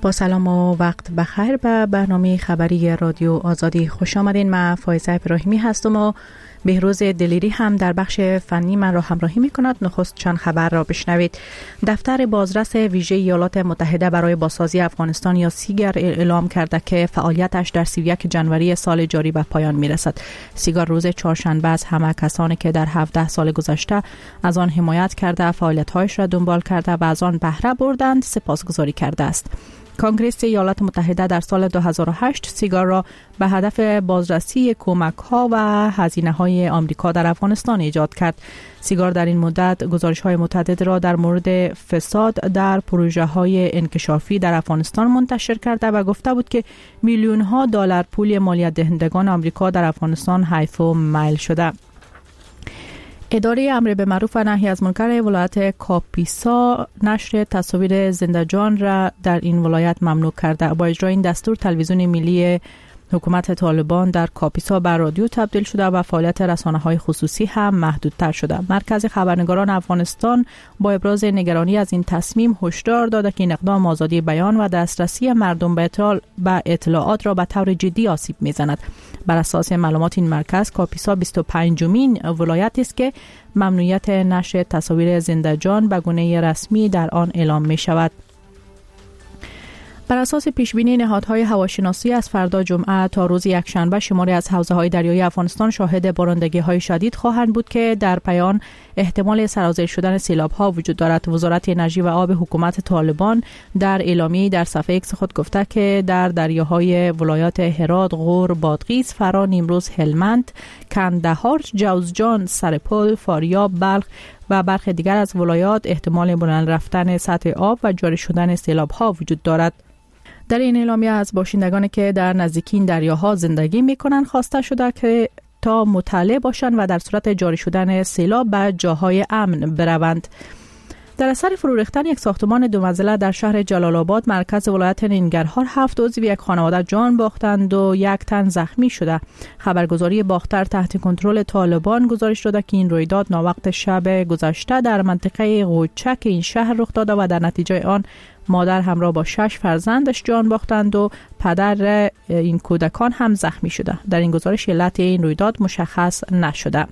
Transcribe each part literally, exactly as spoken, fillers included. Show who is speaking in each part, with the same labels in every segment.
Speaker 1: با سلام و وقت بخیر به برنامه خبری رادیو آزادی خوش آمدین. من فایزه ابراهیمی هستم و بهروز دلیری هم در بخش فنی من را همراهی می کند. نخست چند خبر را بشنوید. دفتر بازرس ویژه ایالات متحده برای بازسازی افغانستان یا سیگر اعلام کرده که فعالیتش در سی و یک ژانویه سال جاری به پایان می رسد. سیگر روز چهارشنبه از همه کسانی که در هفده سال گذشته از آن حمایت کرده، فعالیت‌هایش را دنبال کرده و از آن بهره بردند سپاسگزاری کرده است. کنگره ایالات متحده در سال دو هزار و هشت سیگار را به هدف بازرسی کمک‌ها و هزینه‌های آمریکا در افغانستان ایجاد کرد. سیگار در این مدت گزارش‌های متعدد را در مورد فساد در پروژه‌های انکشافی در افغانستان منتشر کرده و گفته بود که میلیون‌ها دلار پول مالیات دهندگان آمریکا در افغانستان حیف و میل شده. اداره امر به معروف و نهی از منکر ولایت کاپیسا نشر تصاویر زنده جان را در این ولایت ممنوع کرده. با اجرای این دستور تلویزیون ملی حکومت طالبان در کاپیسا به رادیو تبدیل شده و فعالیت رسانه‌های خصوصی هم محدودتر شده. مرکز خبرنگاران افغانستان با ابراز نگرانی از این تصمیم هشدار داده که این اقدام آزادی بیان و دسترسی مردم به اطلاعات را به طور جدی آسیب می‌زند. بر اساس معلومات این مرکز، کاپیسا بیست و پنجمین ولایت است که ممنوعیت نشر تصاویر زنده جان به گونه رسمی در آن اعلام می شود. بر اساس پیشبینی نهادهای هواشناسی از فردا جمعه تا روز یکشنبه شماری از حوزه‌های دریایی افغانستان شاهد بارندگی‌های شدید خواهند بود که در پایان احتمال سرازیر شدن سیلاب‌ها وجود دارد. وزارت انرژی و آب حکومت طالبان در اعلامیه در صفحه ایکس خود گفته که در دریاهای ولایات هرات، غور، بادغیس، فرا، نیمروز، هلمند، کندهار، جوزجان، سرپل، فاریاب، بلخ و برخی دیگر از ولایات احتمال بلند رفتن سطح آب و جاری شدن سیلاب‌ها وجود دارد. در این اعلامیه از باشندگانی که در نزدیکی این دریاها زندگی می‌کنند خواسته شده که تا مطلع باشند و در صورت جاری شدن سیلاب به جاهای امن بروند. در اثر فرو ریختن یک ساختمان دو منزله در شهر جلال آباد مرکز ولایت ننگرهار هفت عضو یک خانواده جان باختند و یک تن زخمی شده. خبرگزاری باختر تحت کنترل طالبان گزارش داده که این رویداد ناوقت شب گذشته در منطقه غوچک این شهر رخ داده و در نتیجه آن مادر همراه با شش فرزندش جان باختند و پدر این کودکان هم زخمی شده. در این گزارش علت این رویداد مشخص نشده.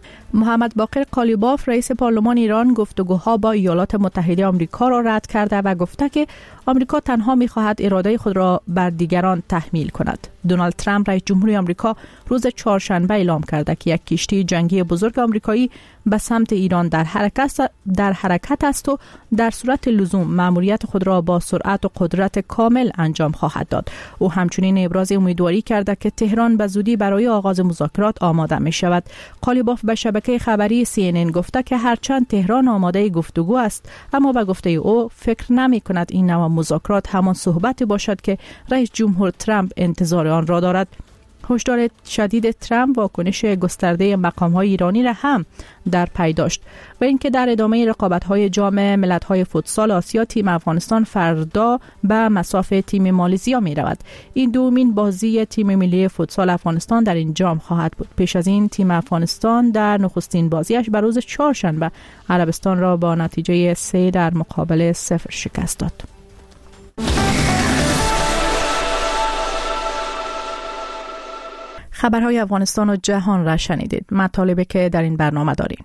Speaker 1: محمد باقر قالیباف رئیس پارلمان ایران گفتگوها با ایالات متحده آمریکا را رد کرده و گفته که آمریکا تنها می‌خواهد اراده خود را بر دیگران تحمیل کند. دونالد ترامپ رئیس جمهوری آمریکا روز چهارشنبه اعلام کرده که یک کشتی جنگی بزرگ آمریکایی به سمت ایران در حرکت در حرکت است و در صورت لزوم مأموریت خود را با سرعت و قدرت کامل انجام خواهد داد. او همچنین ابراز امیدواری کرده که تهران به زودی برای آغاز مذاکرات آماده می شود. قالیباف به شبکه خبری سی ان ان گفته که هرچند تهران آماده گفتگو است، اما به گفته او فکر نمی کند این نوع مذاکرات همان صحبتی باشد که رئیس جمهور ترامپ انتظار آن را دارد. هشدار شدید ترامپ واکنش گسترده مقام‌های ایرانی را هم در پی داشت و اینکه در ادامه رقابت‌های جام ملت‌های فوتسال آسیا تیم افغانستان فردا به مصاف تیم مالزیا می‌رود. این دومین بازی تیم ملی فوتسال افغانستان در این جام خواهد بود. پیش از این تیم افغانستان در نخستین بازیش بر روز چهارشنبه عربستان را با نتیجه سه در مقابل صفر شکست داد. خبرهای افغانستان و جهان را شنیدید. مطالبی که در این برنامه داریم: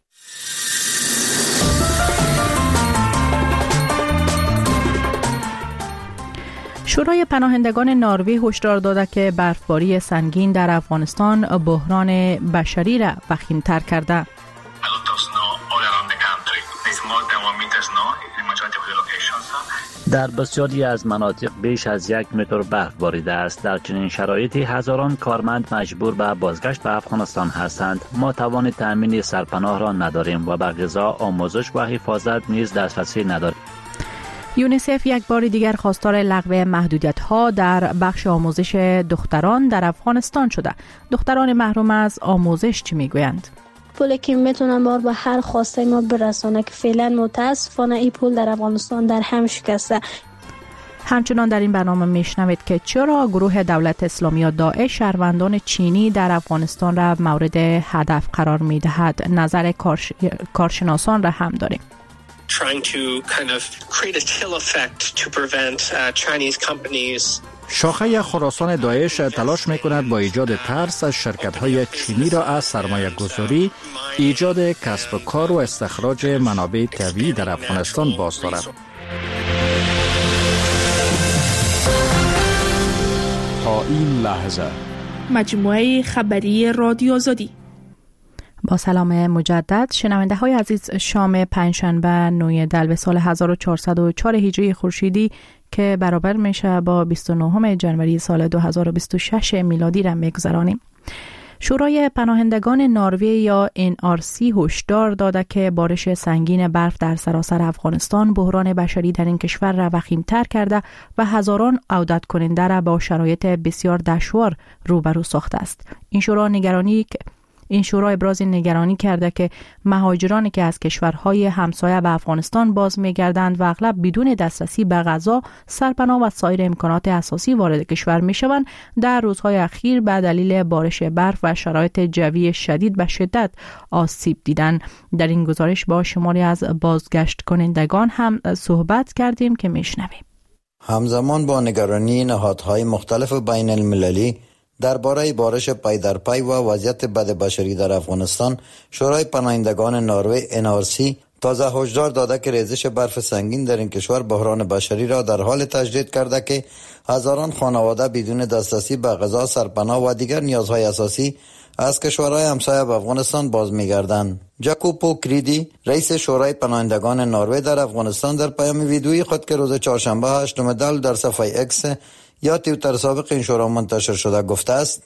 Speaker 1: شورای پناهندگان نروژ هشدار داده که برفباری سنگین در افغانستان بحران بشری را وخیم‌تر کرده.
Speaker 2: در بسیاری از مناطق بیش از یک متر برف باریده است. در چنین شرایطی هزاران کارمند مجبور به بازگشت به افغانستان هستند. ما توان تامین سرپناه را نداریم و به غذا، آموزش و حفاظت نیز دسترسی نداریم.
Speaker 1: یونیسف یک بار دیگر خواستار لغو محدودیت‌ها در بخش آموزش دختران در افغانستان شده. دختران محروم از آموزش چی میگویند؟
Speaker 3: پولی که میتونن ما به هر خواسته ما برسانه که فعلا متاسفانه این پول در افغانستان در هم شکسته.
Speaker 1: همچنان در این برنامه میشنوید که چرا گروه دولت اسلامی یا داعش شهروندان چینی در افغانستان را مورد هدف قرار میدهد. نظر کارش... کارشناسان را هم داریم.
Speaker 4: trying to kind of create a chill effect to prevent uh, Chinese companies.
Speaker 5: شاخه خراسان داعش تلاش می‌کند با ایجاد ترس از شرکت‌های چینی را از سرمایه گذاری، ایجاد کسب و کار و استخراج منابع طبیعی در افغانستان باز دارد.
Speaker 6: تا این لحظه
Speaker 7: مجموعه خبری رادیو آزادی.
Speaker 1: با سلام مجدد شنونده های عزیز، شام پنجشنبه نوی دلو سال هزار و چهارصد و چهار هجری خورشیدی که برابر میشه با بیست و نهم جنوری سال دو هزار و بیست و شش میلادی را میگذرانیم. شورای پناهندگان نروژ یا ان آر سی هشدار داده که بارش سنگین برف در سراسر افغانستان بحران بشری در این کشور را وخیم‌تر کرده و هزاران عودت کننده را با شرایط بسیار دشوار روبرو ساخته است. این شورا نگرانی این شورا ابراز نگرانی کرده که مهاجرانی که از کشورهای همسایه به افغانستان باز می‌گردند و اغلب بدون دسترسی به غذا، سرپناه و سایر امکانات اساسی وارد کشور می‌شوند، در روزهای اخیر به دلیل بارش برف و شرایط جوی شدید به شدت آسیب دیدند. در این گزارش با شماری از بازگشت کنندگان هم صحبت کردیم که میشنویم.
Speaker 8: همزمان با نگرانی نهادهای مختلف بین المللی درباره بارش پای در پای و وضعیت بد بشری در افغانستان، شورای پناهندگان نروژ ان آر سی تازه هشدار داده که ریزش برف سنگین در این کشور بحران بشری را در حال تجدید کرده که هزاران خانواده بدون دسترسی به غذا، سرپناه و دیگر نیازهای اساسی از کشورهای همسایه به افغانستان باز می‌گردند. جاکوپو کریدی، رئیس شورای پناهندگان نروژ در افغانستان، در پیام ویدیویی خود که روز چهارشنبه هشتم دلو در صفحه اکس یا توییتر سابق این شورا منتشر شده گفته است: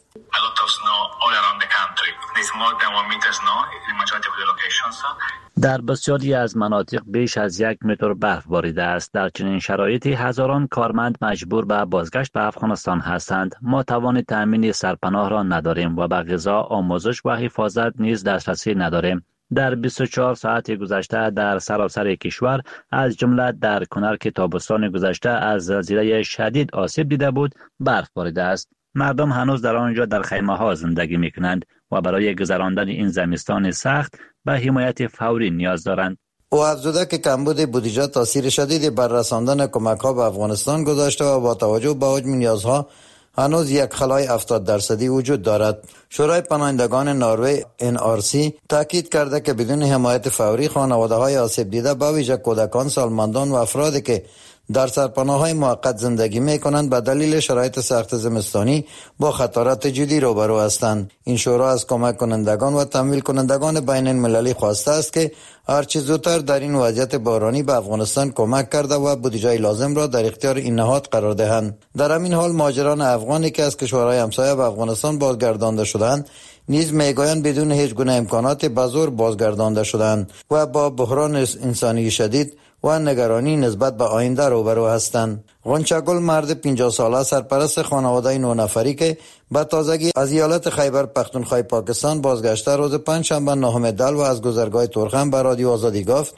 Speaker 2: در بسیاری از مناطق بیش از یک متر برف باریده است. در چنین شرایطی هزاران کارمند مجبور به بازگشت به افغانستان هستند. ما توان تامین سرپناه را نداریم و به غذا، آموزش و حفاظت نیز دسترسی نداریم. در بیست و چهار ساعت گذشته در سراسر کشور، از جمله در کنر که تابستان گذشته از زلزله شدید آسیب دیده بود، برف باریده است. مردم هنوز در آنجا در خیمه ها زندگی می کنند و برای گذراندن این زمستان سخت به حمایت فوری نیاز دارند.
Speaker 8: او افزوده که کمبود بودجه تاثیر شدیدی بر رساندن کمک ها به افغانستان گذاشته و با توجه به حجم نیازها هنوز یک خلای هفتاد درصدی وجود دارد. شورای پناهندگان نروژ ان آر سی تاکید کرده که بدون حمایت فوری خانواده های آسیب دیده به ویژه کودکان، سالمندان و افرادی که در سرپناه‌های موقت زندگی می‌کنند به دلیل شرایط سخت زمستانی با خطرات جدی روبرو هستند. این شورا از کمک کنندگان و تمویل کنندگان بین المللی خواسته است که هرچه زودتر در این وضعیت بحرانی به افغانستان کمک کرده و بودجه لازم را در اختیار این نهاد قرار دهند. در همین حال مهاجران افغانی که از کشورهای همسایه به افغانستان بازگردانده شدند نیز میگویند بدون هیچ گونه امکانات به زور بازگردانده شدند و با بحران انسانی شدید و نگرانی نسبت به آینده روبرو هستند. غنچه‌گل، مرد پنجاه ساله سرپرست خانواده نه نفری که به تازگی از ایالت خیبر پختونخوا پاکستان بازگشته، روز پنجشنبه نهم دلو از گذرگاه تورخم به رادیو آزادی گفت: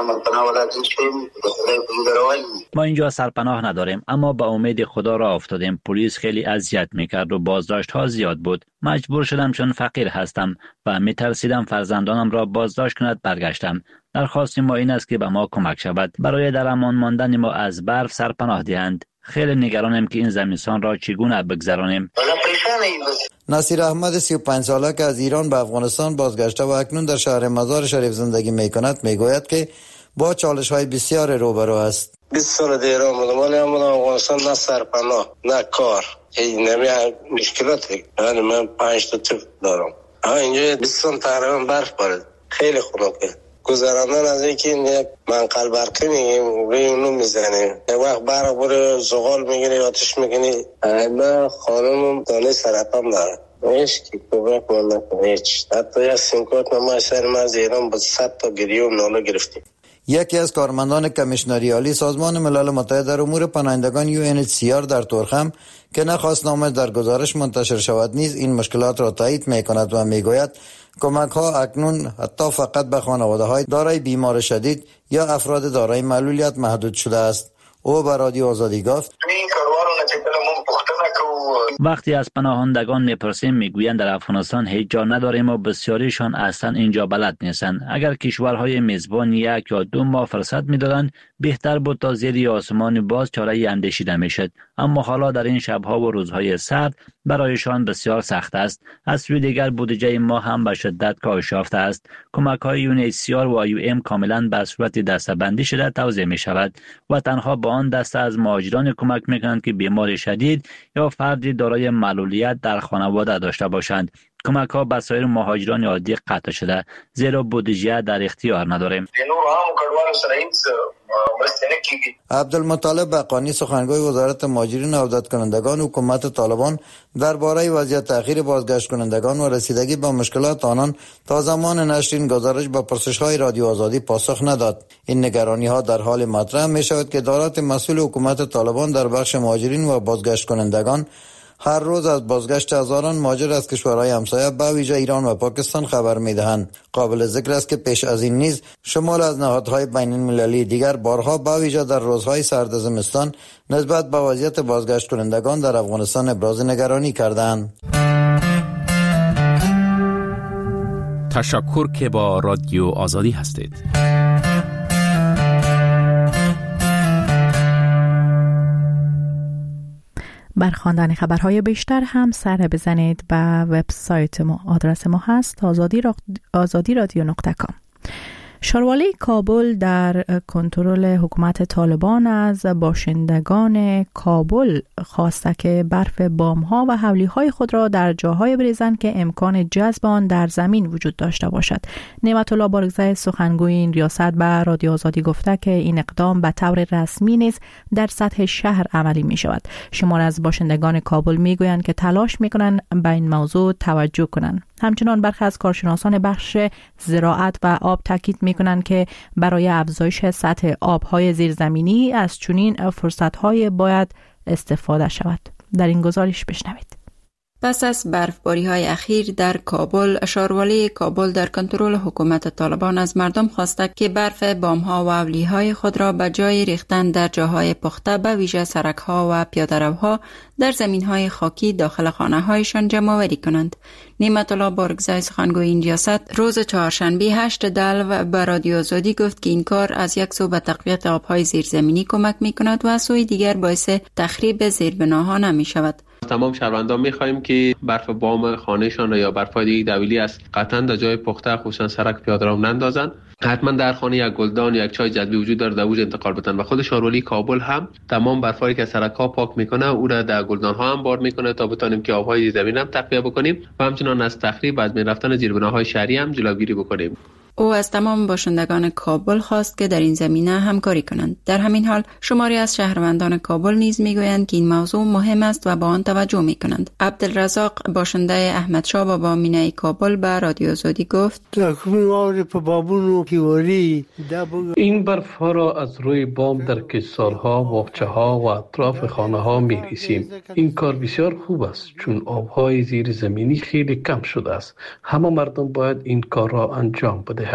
Speaker 2: ما اینجا سرپناه نداریم، اما به امید خدا را افتادیم. پلیس خیلی اذیت میکرد و بازداشت ها زیاد بود. مجبور شدم چون فقیر هستم و میترسیدم فرزندانم را بازداشت کند برگشتم. درخواست ما این است که به ما کمک شود برای در امان ماندن ما از برف سرپناه دهند. خیلی نگرانم که این زمستان را چگونه بگذرانیم.
Speaker 8: نصیر احمد سی و پنج ساله که از ایران به افغانستان بازگشته و اکنون در شهر مزار شریف زندگی میکند میگوید که با چالش های بسیار روبرو است.
Speaker 9: بیست سال در ایران بودم ولی من افغانستان نه سرپناه نه کار، این نمی مشکلاتی. یعنی من پنج تا طفل دارم. ها اینجا بیست سال تقریبا برف بارید، خیلی خنکه. گذراندن از اینکه منقل برقی میگیم روی اونو میزنیم، یک وقت برق بره زغال میگیری، آتش میگیری. من خانم دانه سرطان داره، هیچ کی کمک من نکنه، هیچ. حتی یک سیم کارت ما سر ما از ایران با صد تا گریه و ناله گرفتیم.
Speaker 8: یکی از کارمندان کمیشنری عالی سازمان ملل متحد در امور پناهندگان یو ان اچ سی آر در تورخم که نخواست نامش در گزارش منتشر شود نیز این مشکلات را تایید میکند و میگوید کمک ها اکنون حتی فقط به خانواده های دارای بیمار شدید یا افراد دارای معلولیت محدود شده است. او به رادیو آزادی گفت:
Speaker 9: این کاروانو چې کله مونږ پوښتنه کوو
Speaker 2: وقتی از پناهندگان میپرسیم میگویند در افغانستان هیچ جا نداریم و بسیاریشان اصلا اینجا بلد نیستند. اگر کشورهای میزبان یک یا دو ماه فرصت میدادند بهتر بود تا زیر آسمان باز چاره اندیشیده میشد. اما حالا در این شبها و روزهای سرد برایشان بسیار سخت است. از سوی دیگر بودجه ما هم به شدت کاهش یافته است. کمک های یو ان اچ سی آر و آی او ام کاملا به صورت دسته‌بندی شده توزیع می شود و تنها به آن دسته از مهاجران کمک میکنند که بیمار شدید یا فردی دارای معلولیت در خانواده داشته باشند. کمک ها به سایر مهاجران عادی قطع شده زیرا بودجه در اختیار نداریم.
Speaker 8: عبدالمطلب بقانی سخنگوی وزارت مهاجرین و عودت کنندگان حکومت طالبان درباره وضعیت تأخیر بازگشت کنندگان و رسیدگی به مشکلات آنان تا زمان نشر این گزارش به پرسش‌های رادیو آزادی پاسخ نداد. این نگرانی‌ها در حال مطرح می‌شود که ادارات مسئول حکومت طالبان در بخش مهاجرین و بازگشت کنندگان هر روز از بازگشت هزاران مهاجر از کشورهای همسایه به ویژه ایران و پاکستان خبر می‌دهند. قابل ذکر است که پیش از این نیز شمال از نهادهای بین‌المللی دیگر بارها به ویژه در روزهای سرد زمستان نسبت به وضعیت بازگشت کنندگان در افغانستان ابراز نگرانی کردند.
Speaker 6: تشکر که با رادیو آزادی هستید.
Speaker 1: بر خواندن خبرهای بیشتر هم سر بزنید به وبسایت ما. آدرس ما هست آزادی, را... آزادی رادیو نقطه کام. شاروالی کابل در کنترل حکومت طالبان از باشندگان کابل خواسته که برف بام‌ها و حولی‌های خود را در جاهای بریزند که امکان جذب آن در زمین وجود داشته باشد. نعمت الله بارگزای سخنگوی این ریاست به رادیو آزادی گفته که این اقدام به طور رسمی نیز در سطح شهر عملی می شود. شمار از باشندگان کابل می گویند که تلاش می کنند به این موضوع توجه کنند. همچنان برخی از کارشناسان بخش زراعت و آب تاکید می‌کنند که برای افزایش سطح آب‌های زیرزمینی از چنین فرصت‌های باید استفاده شود. در این گزارش بشنوید.
Speaker 10: پس از برفباری‌های اخیر در کابل، شاروالی کابل در کنترل حکومت طالبان از مردم خواسته که برف بام‌ها و اولیهای خود را به جای ریختن در جاهای پخته به ویژه سرک‌ها و پیاده‌روها در زمین‌های خاکی داخل خانه‌هایشان جمع‌آوری کنند. نعمت الله بارگزای سخنگوی این ریاست روز چهارشنبه هشت دلو به رادیو آزادی گفت که این کار از یک سو به تقویت آب‌های زیرزمینی کمک می‌کند و از سوی دیگر باعث تخریب زیربناها نمی‌شود.
Speaker 11: تمام شهروندان می‌خواهیم که برف بام خانه‌شان یا برف‌های دیگه دویلی است قطعاً در جای پخته خصوصا سرک پیاده‌رو نندازند. حتما در خانه یک گلدان یا یک چای جذبی وجود داره در اوج انتقال بدن و خود شاروالی کابل هم تمام برفایی که سرک‌ها پاک میکنه او را در گلدان‌ها هم بار میکنه تا بتونیم که آب‌های زمین هم تقویه بکنیم و همچنان از تخریب از بین رفتن زیربناهای شهری هم جلوگیری بکنیم.
Speaker 10: او از تمام باشندگان کابل خواست که در این زمینه همکاری کنند. در همین حال شماری از شهروندان کابل نیز میگویند که این موضوع مهم است و با آن توجه میکنند. عبدالرزاق باشنده احمدشاه بابا مینه کابل به رادیو آزادی گفت:
Speaker 12: این برف ها را از روی بام در کشتزارها، باغچه ها و اطراف خانه ها میریسیم. این کار بسیار خوب است چون آبهای زیر زمینی خیلی کم شده است. همه مردم باید این کار را انجام بدهند.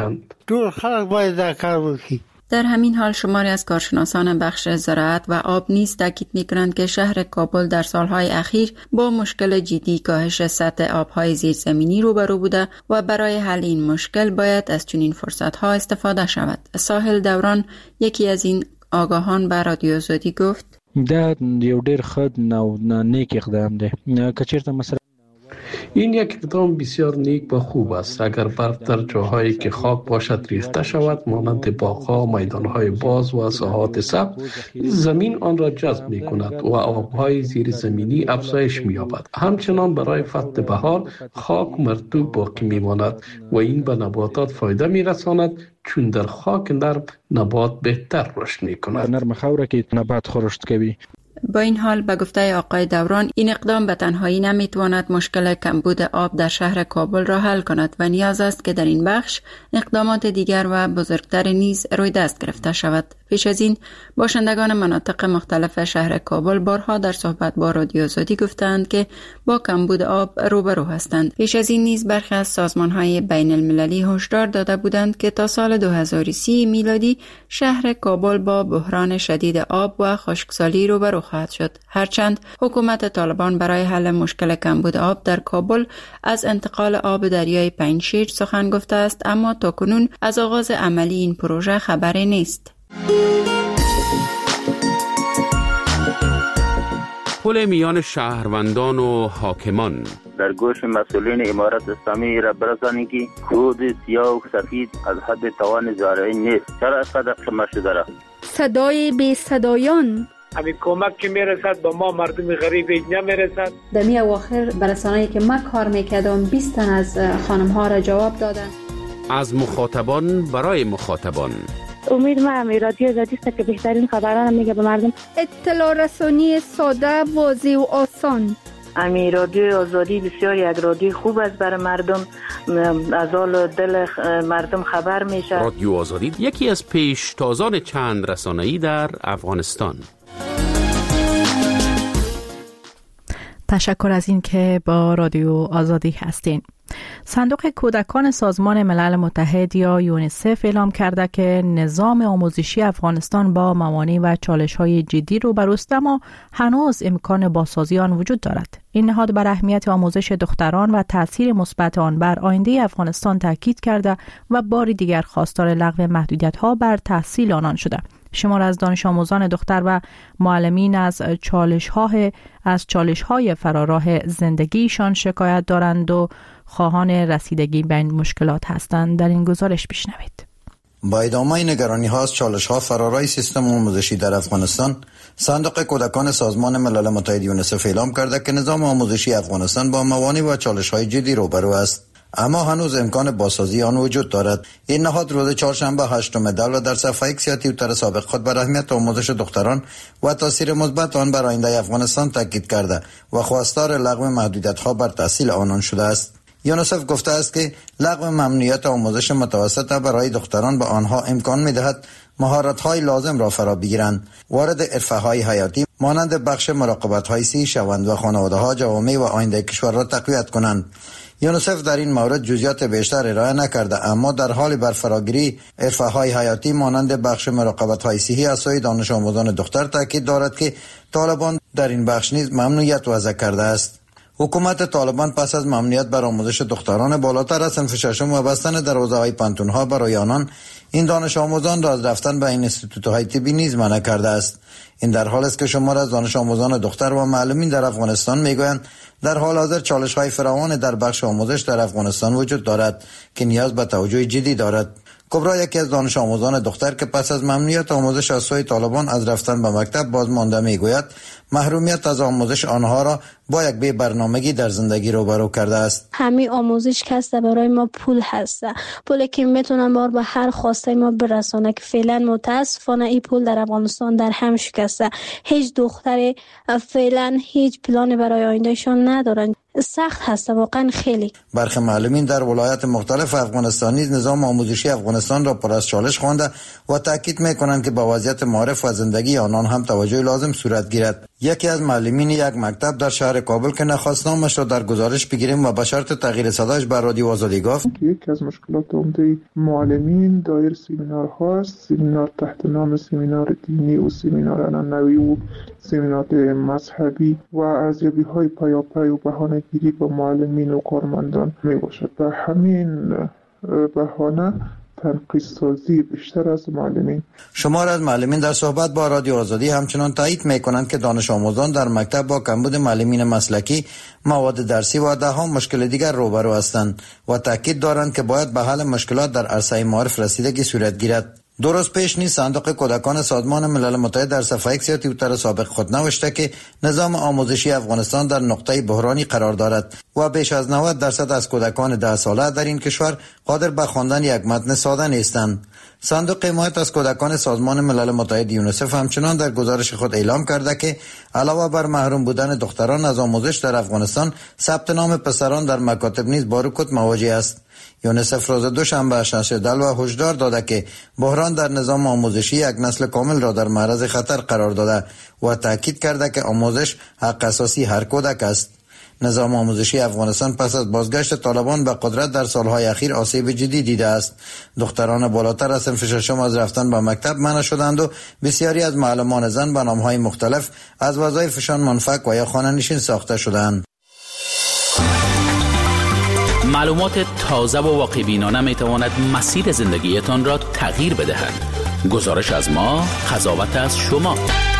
Speaker 10: در همین حال شماری از کارشناسان بخش زراعت و آب نیز تاکید می‌کنند که شهر کابل در سالهای اخیر با مشکل جدی کاهش سطح آب‌های زیرزمینی روبرو بوده و برای حل این مشکل باید از چنین فرصت‌ها استفاده شود. ساحل دوران یکی از این آگاهان به رادیو آزادی گفت:
Speaker 13: دا یو ډیر ښه نو نیک اقدام دی که چیرته مثلا
Speaker 12: این یک اقدام بسیار نیک و خوب است. اگر برف در جاهایی که خاک باشد ریخته شود مانند باغ‌ها، میدان‌های باز و ساحات سبز، زمین آن را جذب می‌کند و آب‌های زیر زمینی افزایش می‌یابد. همچنان برای فتح بهار خاک مرطوب باقی می‌ماند و این به نباتات فایده می‌رساند چون در خاک نرم نبات بهتر رشد می‌کند.
Speaker 13: نرم خاوره که نبات خورشت کوي.
Speaker 10: با این حال به گفته آقای دوران این اقدام به تنهایی نمیتواند مشکل کمبود آب در شهر کابل را حل کند و نیاز است که در این بخش اقدامات دیگر و بزرگتر نیز روی دست گرفته شود. پیش از این باشندگان مناطق مختلف شهر کابل بارها در صحبت با رادیو آزادی گفتند که با کمبود آب روبرو هستند. پیش از این نیز برخی از سازمان‌های بین المللی هشدار داده بودند که تا سال دو هزار و سی میلادی شهر کابل با بحران شدید آب و خشکسالی روبرو خواهد شد. هرچند حکومت طالبان برای حل مشکل کمبود آب در کابل از انتقال آب دریای پنجشیر سخن گفته است، اما تاکنون از آغاز عملی این پروژه خبری نیست.
Speaker 6: پل میان شهروندان و حاکمان
Speaker 14: در گوش مسئولین امارت اسلامی را برسانی که خود سیاه و سفید از حد توان زارعی نیست. چرا از قدر شما شده را؟
Speaker 15: صدای بی صدایان
Speaker 16: همین کمک که میرسد با ما مردم غریب نمیرسد.
Speaker 15: در می اواخر برسانه‌ای که من کار میکردم بیست تن از خانم ها را جواب دادن.
Speaker 6: از مخاطبان برای مخاطبان.
Speaker 17: امید ما هم رادیو آزادی است که بهترین خبران میگه به مردم.
Speaker 15: اطلاع رسانی ساده، واضح و آسان.
Speaker 17: امی رادیو آزادی بسیار یک رادیو خوب است برای مردم، از حال دل مردم خبر میشه.
Speaker 6: رادیو آزادی یکی از پیشتازان چند رسانه‌ای در افغانستان.
Speaker 1: تشکر از این که با رادیو آزادی هستین. صندوق کودکان سازمان ملل متحد یا یونیسف اعلام کرده که نظام آموزشی افغانستان با موانع و چالش‌های جدی روبروست، اما هنوز امکان بازسازی آن وجود دارد. این نهاد بر اهمیت آموزش دختران و تاثیر مثبت آن بر آینده افغانستان تاکید کرده و بار دیگر خواستار لغو محدودیت‌ها بر تحصیل آنان شده. شمار از دانش آموزان دختر و معلمین از چالش‌ها از چالش‌های فراراه زندگیشان شکایت دارند و خواهان رسیدگی به این مشکلات هستند. در این گزارش بشنوید.
Speaker 8: با ادامه نگرانی ها از چالش ها فرارای سیستم آموزشی در افغانستان، صندوق کودکان سازمان ملل متحد یونیسف اعلام کرده که نظام آموزشی افغانستان با موانع و چالش های جدی روبرو است، اما هنوز امکان بازسازی آن وجود دارد. این نهاد روز چهارشنبه هشتم دلو در صفحه ایکس یا توییتر سابق خود بر اهمیت آموزش دختران و تاثیر مثبت آن بر آینده افغانستان تاکید کرده و خواستار لغو محدودیت‌ها بر تحصیل آنان شده است. یونیسف گفته است که لغو ممنوعیت آموزش متوسطه برای دختران به آنها امکان می‌دهد مهارت‌های لازم را فرا بگیرند، وارد حرفه‌های حیاتی مانند بخش مراقبت‌های صحی شوند و خانواده‌ها جوامع و آینده کشور را تقویت کنند. یونیسف در این مورد جزئیات بیشتر ارائه نکرده، اما در حال برفراگیری حرفه‌های حیاتی مانند بخش مراقبت‌های صحی از سوی دانش آموزان دختر تاکید دارد که طالبان در این بخش نیز ممنوعیت وضع کرده است. حکومت طالبان پس از ممنوعیت بر آموزش دختران بالاتر از صنف ششم و بستن دروازه‌های پانتون‌ها برای آنان، این دانش آموزان را از رفتن به این انستیتوت‌های طبی نیز منع کرده است. این در حال است که شمار از دانش آموزان دختر و معلمین در افغانستان میگویند در حال حاضر چالش‌های فراوان در بخش آموزش در افغانستان وجود دارد که نیاز به توجه جدی دارد. کبرا یکی از دانش آموزان دختر که پس از ممنوعیت آموزش از سوی طالبان از رفتن به مکتب باز مانده میگوید محرومیت از آموزش آنها را با یک بی برنامگی در زندگی روبرو کرده است.
Speaker 3: همین آموزش کسته برای ما پول هسته، پولی که میتونن بار به هر خواسته ما برسانه که فعلا متاسفانه این پول در افغانستان در هم شکسته. هیچ دختری فعلا هیچ پلانی برای آیندهشان ندارن. سخت هست واقعا خیلی.
Speaker 8: برخی معلمین در ولایات مختلف افغانستان نیز نظام آموزشی افغانستان را پر از چالش خوانده و تاکید میکنند که با وضعیت معارف و زندگی آنان هم توجه لازم صورت گیرد. یکی از معلمین یک مکتب در شهر کابل که نخواست نامش را در گزارش بگیریم و به شرط تغییر صدایش بر رادیو آزادی گفت
Speaker 18: یکی از مشکلات عمده معلمین دایر سمینارها است، سمینار تحت نام سمینار دینی و سمینار عنعنوی و سمینار مذهبی و ارزیابی‌های پیاپی و بهانه‌گیری با معلمین و کارمندان میباشد. به همین بهانه تنقیص سازی بیشتر از معلمین.
Speaker 8: شمار از معلمین در صحبت با رادیو آزادی همچنان تایید میکنند که دانش آموزان در مکتب با کمبود معلمین مسلکی، مواد درسی و ده ها مشکل دیگر روبرو هستند و تاکید دارند که باید به حل مشکلات در عرصه معارف رسیدگی صورت گیرد. دو روز پیش نیز صندوق کودکان سازمان ملل متحد در صفحه ایکس یا توییتر سابق خود نوشته که نظام آموزشی افغانستان در نقطه بحرانی قرار دارد و بیش از نود درصد از کودکان ده ساله در این کشور قادر به خواندن یک متن ساده نیستند. صندوق حمایت از کودکان سازمان ملل متحد یونیسف همچنان در گزارش خود اعلام کرده که علاوه بر محروم بودن دختران از آموزش در افغانستان، ثبت نام پسران در مکاتب نیز با رکود مواجه است. یونیسف روز دوشنبه اشاره دل و هشدار داده که بحران در نظام آموزشی یک نسل کامل را در معرض خطر قرار داده و تاکید کرده که آموزش حق اساسی هر کودک است. نظام آموزشی افغانستان پس از بازگشت طالبان به قدرت در سالهای اخیر آسیب جدی دیده است. دختران بالاتر از صنف ششم از رفتن به مکتب منع شدند و بسیاری از معلمان زن به نامهای مختلف از وظایفشان منفک و یا خانه‌نشین ساخته شدند.
Speaker 6: معلومات تازه و واقع‌بینانه می تواند مسیر زندگیتان را تغییر بدهد. گزارش از ما، قضاوت از شما.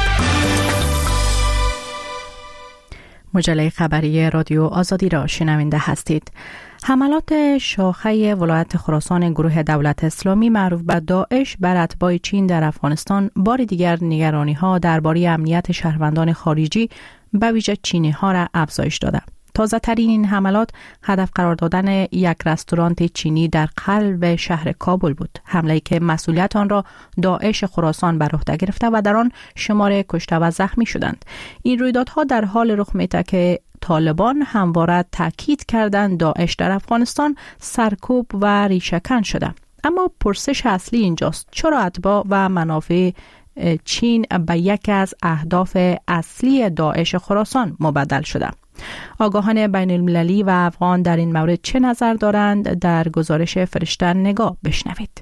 Speaker 1: مجله خبری رادیو آزادی را شنونده هستید. حملات شاخه ولایت خراسان گروه دولت اسلامی معروف به داعش بر اتباع چین در افغانستان بار دیگر نگرانی ها درباره امنیت شهروندان خارجی به ویژه چینی ها را افزایش داده. تازه ترین این حملات هدف قرار دادن یک رستوران چینی در قلب شهر کابل بود. حمله‌ای که مسئولیت آن را داعش خراسان بر عهده گرفته و در آن شمار کشته و زخمی شدند. این رویدادها در حال رخ می‌دهد که طالبان همواره تاکید کردند داعش در افغانستان سرکوب و ریشه‌کن شده. اما پرسش اصلی اینجاست: چرا اتباع و منافع چین به یکی از اهداف اصلی داعش خراسان مبدل شده؟ آگاهان بین المللی و افغان در این مورد چه نظر دارند؟ در گزارش فرشته نگاه بشنوید.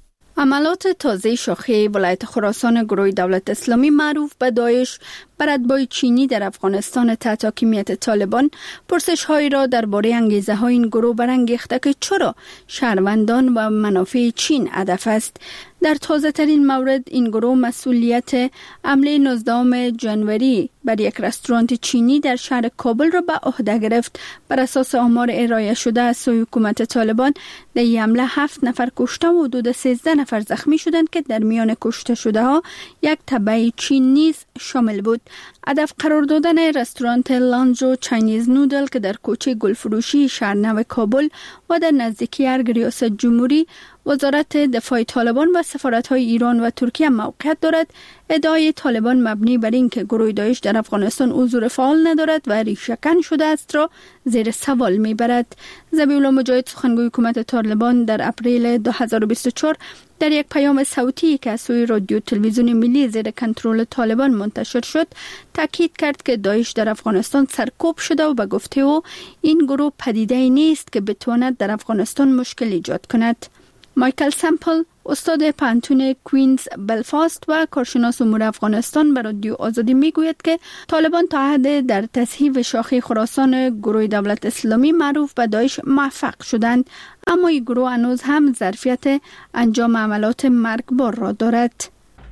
Speaker 19: عملات تازه شاخه ولایت خراسان گروه دولت اسلامی معروف به داعش بر اتباع چینی در افغانستان تحت حاکمیت طالبان پرسش هایی را درباره انگیزه های این گروه برانگیخته که چرا شهروندان و منافع چین هدف است. در تازه ترین مورد این گروه مسئولیت حمله نوزدهم جنوری بر یک رستوران چینی در شهر کابل را به عهده گرفت. بر اساس آمار ارائه شده از سوی حکومت طالبان در این حمله هفت نفر کشته و حدود سیزده نفر زخمی شدند که در میان کشته شده ها یک تبع چین نیز شامل بود. هدف قرار دادن رستوران لانج و چاینیز نودل که در کوچه گلفروشی شهرنو کابل و در نزدیکی ارگ ریاست جمهوری وزارت دفاع طالبان و سفارت‌های ایران و ترکیه موقعیت دارد، ادعای طالبان مبنی بر اینکه گروه داعش در افغانستان حضور فعال ندارد و ریشه‌کن شده است را زیر سوال میبرد. ذبیح الله مجاهد سخنگوی حکومت طالبان در اپریل دو هزار و بیست و چهار در یک پیام صوتی که از سوی رادیو تلویزیون ملی زیر کنترل طالبان منتشر شد تاکید کرد که داعش در افغانستان سرکوب شده و به گفته او این گروه پدیده‌ای نیست که بتواند در افغانستان مشکل ایجاد کند. مایکل سمپل استاد پانتون کوینز بلفاست و کارشناس امور افغانستان به رادیو آزادی میگوید که طالبان تا حد در تصحیح شاخه خراسان گروه دولت اسلامی معروف به داعش موفق شدند، اما این گروه هنوز هم ظرفیت انجام عملات مرگبار را دارد.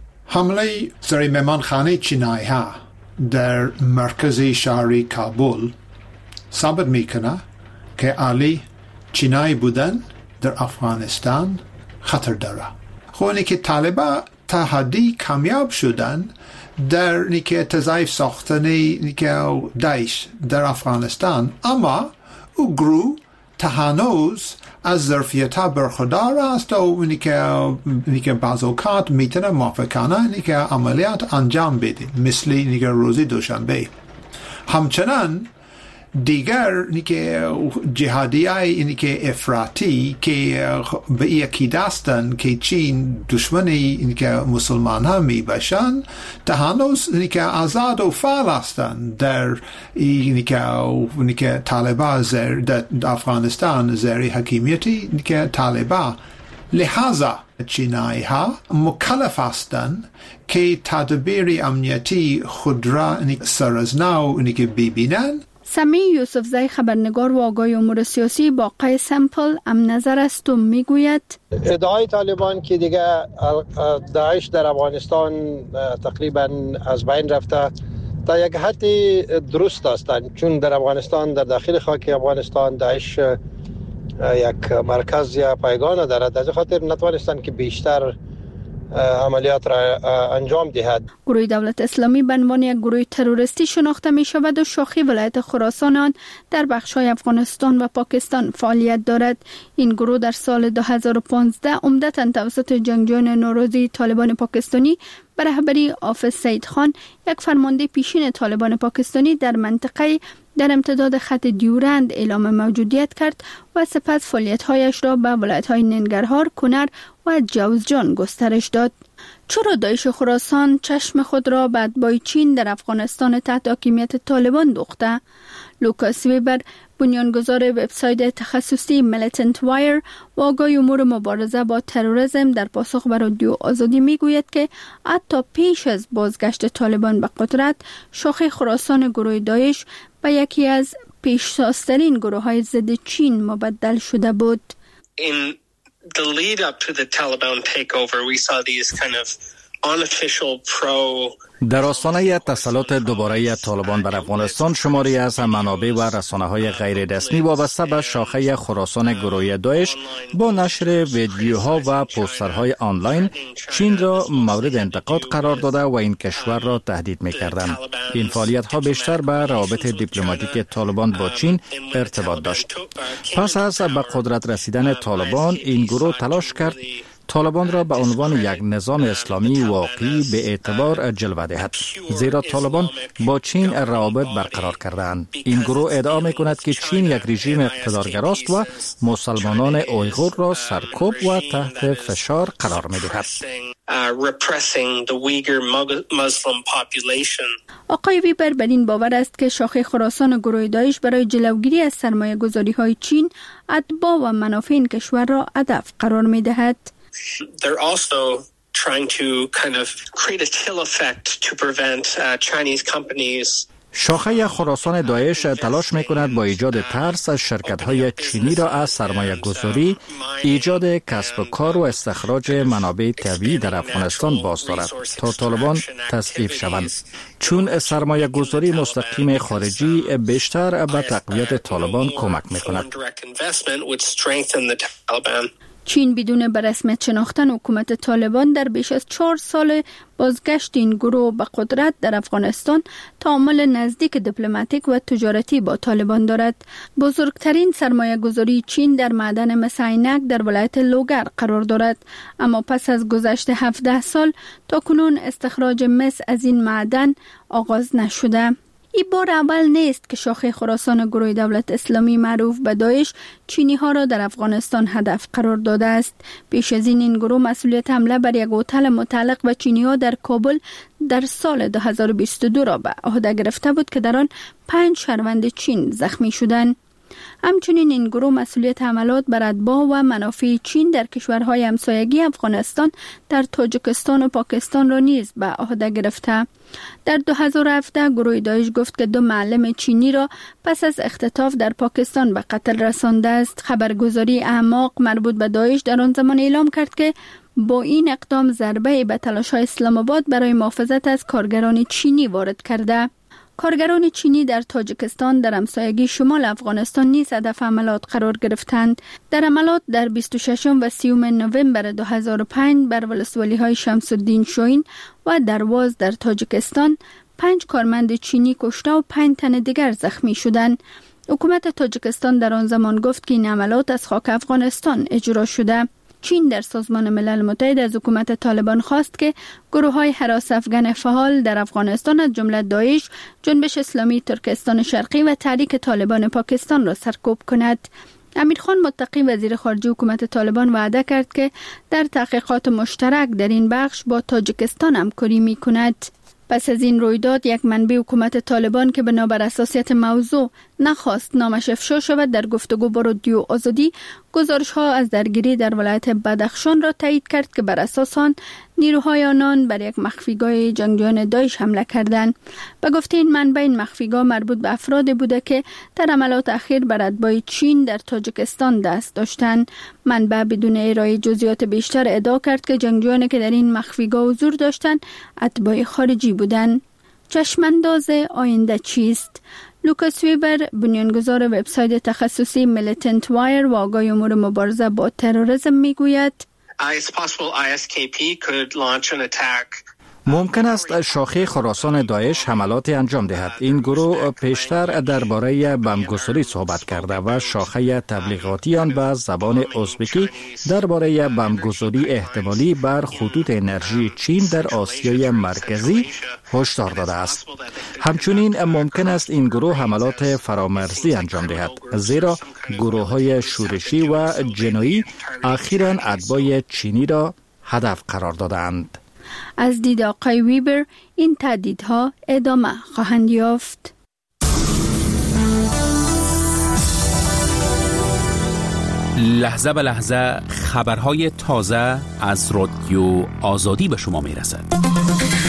Speaker 20: حمله سر مهمانخانه چینایی ها در مرکز شهری کابل ثابت میکنه که علی چینایی بودن در افغانستان خطر داره. خونی که طالبا تا حدی کامیاب شدن در نیکه تضعیف ساختن نیکه داعش در افغانستان، اما او گروه تا هنوز از ظرفیت ها برخوردار است و نیکه بعض اوقات میتونه موافقانه نیکه عملیات انجام بده، مثل نیکه روزی دوشنبه. همچنان دیگر نیکه جهادی های نیکه افراطی که به این عقیده هستند که چین دشمنی نیکه مسلمان ها می باشند تا هنوز نیکه آزاد و فعال هستند در نیکه نیکه طالبان در افغانستان زیر حکمیتی نیکه طالبان. لحاظا چینایی ها مکلف هستند که تدبیر امنیتی خود را سر از نو نیکه ببینند.
Speaker 19: سمی یوسفزای خبرنگار و آگاه امور سیاسی با آقای سمپل هم نظر است و میگوید
Speaker 21: ادعای طالبان که دیگه داعش در افغانستان تقریبا از بین رفته تا یک حدی درست هستند، چون در افغانستان در داخل خاک افغانستان داعش یک مرکز یا پایگان دارد، از خاطر نتوانستند که بیشتر عملیات را انجام دهد.
Speaker 19: گروه دولت اسلامی به عنوان یک گروه تروریستی شناخته می شود و شاخه ولایت خراسان آن در بخش‌های افغانستان و پاکستان فعالیت دارد. این گروه در سال دو هزار و پانزده عمدتاً توسط جنگجویان نوروزی طالبان پاکستانی به رهبری حافظ سید خان، یک فرمانده پیشین طالبان پاکستانی، در منطقه در امتداد خط دیورند اعلام موجودیت کرد و سپس فعالیت‌هایش را به ولایت‌های ننگرهار، کنر و جوزجان گسترش داد. چرا داعش خراسان چشم خود را به اتباع چین در افغانستان تحت حاکمیت طالبان دوخته؟ لوکاس ویبر، بنیانگذار وبسایت تخصصی میلیتنت وایر و آگاه امور مبارزه با تروریسم، در پاسخ به رادیو آزادی میگوید که حتی پیش از بازگشت طالبان به قدرت، شاخه خراسان گروه داعش به یکی از پیشتازترین گروه‌های ضد چین مبدل شده بود.
Speaker 4: In the lead up to the Taliban takeover, we saw these kind of unofficial pro
Speaker 5: در آستانه تسلط دوباره طالبان بر افغانستان، شماری از منابع و رسانه‌های غیر رسمی وابسته به شاخه خراسان گروه داعش با نشر ویدیوها و پوسترهای آنلاین چین را مورد انتقاد قرار داده و این کشور را تهدید می‌کردند. این فعالیت‌ها بیشتر به روابط دیپلماتیک طالبان با چین ارتباط داشت. پس از به قدرت رسیدن طالبان، این گروه تلاش کرد طالبان را به عنوان یک نظام اسلامی واقعی به اعتبار جلوه دهد، زیرا طالبان با چین روابط برقرار کردند. این گروه ادعا می‌کند که چین یک رژیم اقتدارگراست و مسلمانان اویغور را سرکوب و تحت فشار قرار می‌دهد.
Speaker 19: آقای ویبر بر این باور است که شاخه خراسان گروه داعش برای جلوگیری از سرمایه گذاری های چین، اتباع و منافع این کشور را هدف قرار می‌دهد.
Speaker 4: They're also trying to kind of create a chill effect to prevent uh, Chinese companies.
Speaker 5: شاخه خراسان داعش تلاش می‌کند با ایجاد ترس از شرکت‌های چینی را از سرمایه گذاری، ایجاد کسب و کار و استخراج منابع طبیعی در افغانستان باز دارد تا طالبان تضعیف شوند، چون سرمایه گذاری مستقیم خارجی بیشتر به تقویت طالبان کمک می‌کند.
Speaker 19: چین بدون به رسمیت شناختن حکومت طالبان در بیش از چهار سال بازگشت این گروه به قدرت در افغانستان تعامل نزدیک دیپلماتیک و تجارتی با طالبان دارد. بزرگترین سرمایه گذاری چین در معدن مس عینک در ولایت لوگر قرار دارد، اما پس از گذشت هفده سال تا کنون استخراج مس از این معدن آغاز نشده. این بار اول نیست که شاخه خراسان گروه دولت اسلامی معروف به داعش چینی ها را در افغانستان هدف قرار داده است. پیش از این این گروه مسئولیت حمله بر یک هتل متعلق به چینی ها در کابل در سال دو هزار و بیست و دو را به عهده گرفته بود که در آن پنج شهروند چین زخمی شدند. همچنین این گروه مسئولیت حملات بر اتباع و منافع چین در کشورهای همسایگی افغانستان در تاجیکستان و پاکستان را نیز به عهده گرفته. در دو هزار و هفده گروه داعش گفت که دو معلم چینی را پس از اختطاف در پاکستان به قتل رسانده است. خبرگزاری اعماق مربوط به داعش در آن زمان اعلام کرد که با این اقدام ضربه به تلاش‌های اسلام آباد برای محافظت از کارگران چینی وارد کرده. کارگران چینی در تاجیکستان در همسایگی شمال افغانستان نیز هدف عملات قرار گرفتند. در عملات در بیست و ششم و سیوم نوامبر دو هزار و پنج بر ولسوالی‌های شمس الدین شوین و درواز در تاجیکستان پنج کارمند چینی کشته و پنج تن دیگر زخمی شدند. حکومت تاجیکستان در آن زمان گفت که این عملات از خاک افغانستان اجرا شده. چین در سازمان ملل متحد از حکومت طالبان خواست که گروه‌های هراس افغان فعال در افغانستان از جمله داعش، جنبش اسلامی ترکستان شرقی و تحریک طالبان پاکستان را سرکوب کند. امیرخان متقی وزیر خارجه حکومت طالبان وعده کرد که در تحقیقات مشترک در این بخش با تاجیکستان همکاری می‌کند. پس از این رویداد یک منبع حکومت طالبان که بنابر اساسیت موضوع نخواست نامش افشا شود در گفتگو با رادیو آزادی گزارش ها از درگیری در ولایت بدخشان را تایید کرد که بر اساس آن نیروهای آنان بر یک مخفیگاه جنگجویان داعش حمله کردند. به گفته این منبع این مخفیگاه مربوط به افرادی بوده که در حملات اخیر بر اتباع چین در تاجیکستان دست داشتند. منبع بدون ارائه جزئیات بیشتر ادعا کرد که جنگجویانی که در این مخفیگاه حضور داشتند اتباع خارجی بودند. چشمانداز آینده چیست؟ لوکاس ویبر، بنیانگذار وبسایت تخصصی میلیتنت وایر و آگاه امور مبارزه با تروریسم میگوید
Speaker 4: it's possible آی اس کی پی could launch an attack.
Speaker 5: ممکن است شاخه خراسان داعش حملات انجام دهد. این گروه پیشتر درباره بمبگساری صحبت کرده و شاخه تبلیغاتی آن به زبان ازبکی درباره بمبگساری احتمالی بر خطوط انرژی چین در آسیای مرکزی هشدار داده است. همچنین ممکن است این گروه حملات فرامرزی انجام دهد، زیرا گروه‌های شورشی و جنایی اخیراً اتباع چینی را هدف قرار دادند.
Speaker 19: از دید آقای ویبر این تهدیدها ادامه خواهند یافت.
Speaker 6: لحظه به لحظه خبرهای تازه از رادیو آزادی به شما می رسد.